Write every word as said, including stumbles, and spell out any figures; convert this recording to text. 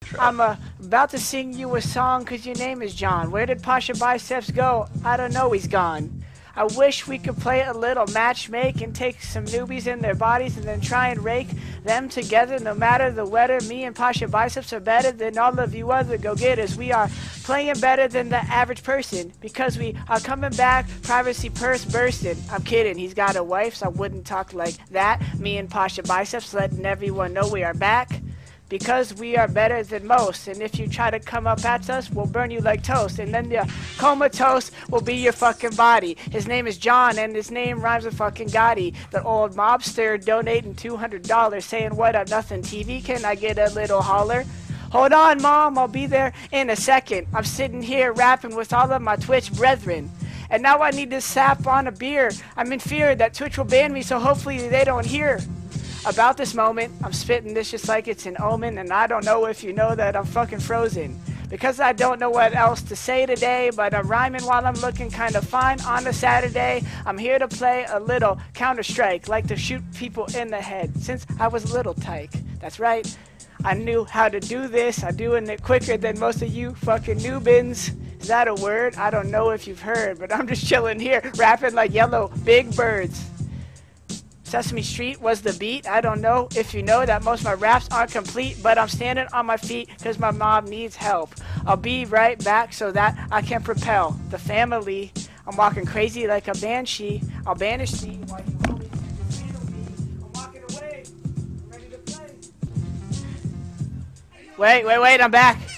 I'm uh, about to sing you a song cause your name is John. Where did Pasha Biceps go? I don't know, he's gone. I wish we could play a little matchmake and take some newbies in their bodies and then try and rake them together no matter the weather. Me and Pasha Biceps are better than all of you other go-getters. We are playing better than the average person because we are coming back, privacy purse bursting. I'm kidding, he's got a wife, so I wouldn't talk like that. Me and Pasha Biceps letting everyone know we are back. Because we are better than most, and if you try to come up at us, we'll burn you like toast, and then the comatose will be your fucking body. His name is John, and his name rhymes with fucking Gotti. The old mobster donating two hundred dollars, saying what up, nothing T V, can I get a little holler? Hold on, Mom, I'll be there in a second. I'm sitting here rapping with all of my Twitch brethren. And now I need to sap on a beer. I'm in fear that Twitch will ban me, so hopefully they don't hear about this moment. I'm spitting this just like it's an omen, and I don't know if you know that I'm fucking frozen. Because I don't know what else to say today, but I'm rhyming while I'm looking kind of fine on a Saturday. I'm here to play a little Counter-Strike, like to shoot people in the head, since I was a little tyke. That's right, I knew how to do this. I'm doing it quicker than most of you fucking noobins. Is that a word? I don't know if you've heard, but I'm just chilling here, rapping like yellow big birds. Sesame Street was the beat. I don't know if you know that most of my raps aren't complete, but I'm standing on my feet because my mom needs help. I'll be right back so that I can propel the family. I'm walking crazy like a banshee. I'll banish thee while you always just handle me. I'm walking away. I'm ready to play. Wait, wait, wait, I'm back.